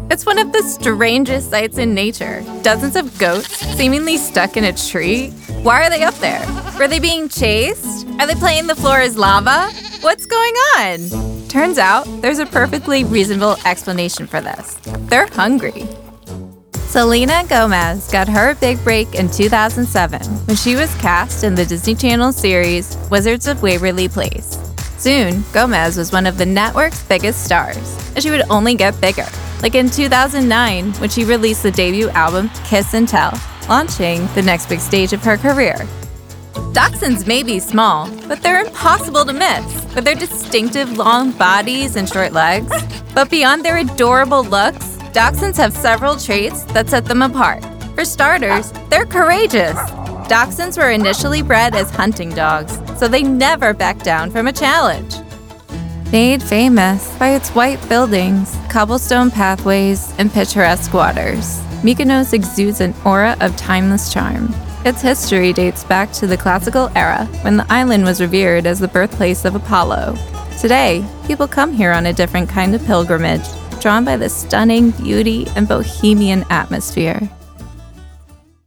It's one of the strangest sights in nature. Dozens of goats seemingly stuck in a tree. Why are they up there? Were they being chased? Are they playing the floor is lava? What's going on? Turns out there's a perfectly reasonable explanation for this. They're hungry. Selena Gomez got her big break in 2007 when she was cast in the Disney Channel series Wizards of Waverly Place. Soon, Gomez was one of the network's biggest stars, and she would only get bigger. Like in 2009, when she released the debut album Kiss and Tell, launching the next big stage of her career. Dachshunds may be small, but they're impossible to miss with their distinctive long bodies and short legs. But beyond their adorable looks, Dachshunds have several traits that set them apart. For starters, they're courageous. Dachshunds were initially bred as hunting dogs, so they never back down from a challenge. Made famous by its white buildings, cobblestone pathways, and picturesque waters, Mykonos exudes an aura of timeless charm. Its history dates back to the classical era when the island was revered as the birthplace of Apollo. Today, people come here on a different kind of pilgrimage, drawn by the stunning beauty and bohemian atmosphere.